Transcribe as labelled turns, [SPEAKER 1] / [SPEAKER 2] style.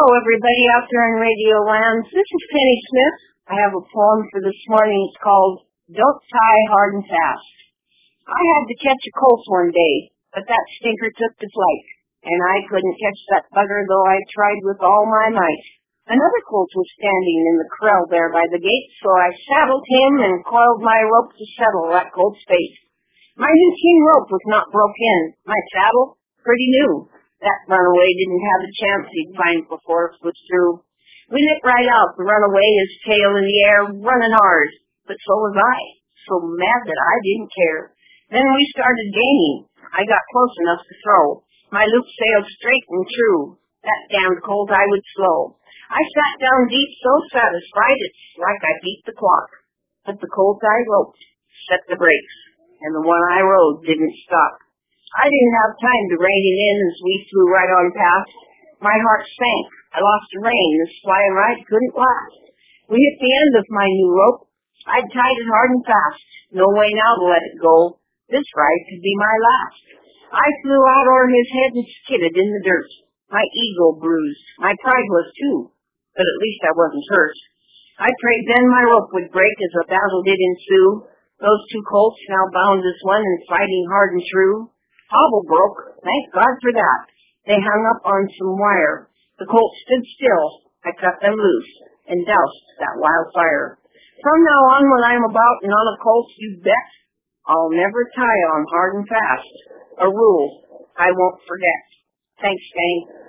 [SPEAKER 1] everybody out there in Radio Land. This is Penny Smith. I have a poem for this morning. It's called Don't Tie Hard and Fast. I had to catch a colt one day, but that stinker took to flight, and I couldn't catch that bugger, though I tried with all my might. Another colt was standing in the corral there by the gate, so I saddled him and coiled my rope to settle that colt's fate. My new team rope was not broke in. My saddle, pretty new. That runaway didn't have a chance he'd find before it was through. We lit right out, the runaway, his tail in the air, running hard. But so was I, so mad that I didn't care. Then we started gaining. I got close enough to throw. My loop sailed straight and true. That damned colt I would slow. I sat down deep, so satisfied, it's like I beat the clock. But the colt I roped set the brakes, and the one I rode didn't stop. I didn't have time to rein it in as we flew right on past. My heart sank. I lost the rein. This flying ride couldn't last. We hit the end of my new rope. I'd tied it hard and fast. No way now to let it go. This ride could be my last. I flew out o'er his head and skidded in the dirt. My ego bruised. My pride was too. But at least I wasn't hurt. I prayed then my rope would break as a battle did ensue. Those two colts now bound as one and fighting hard and true. Hobble broke. Thank God for that. They hung up on some wire. The colt stood still. I cut them loose and doused that wildfire. From now on, when I'm about and on a colt, you bet I'll never tie on hard and fast. A rule I won't forget. Thanks, Fanny.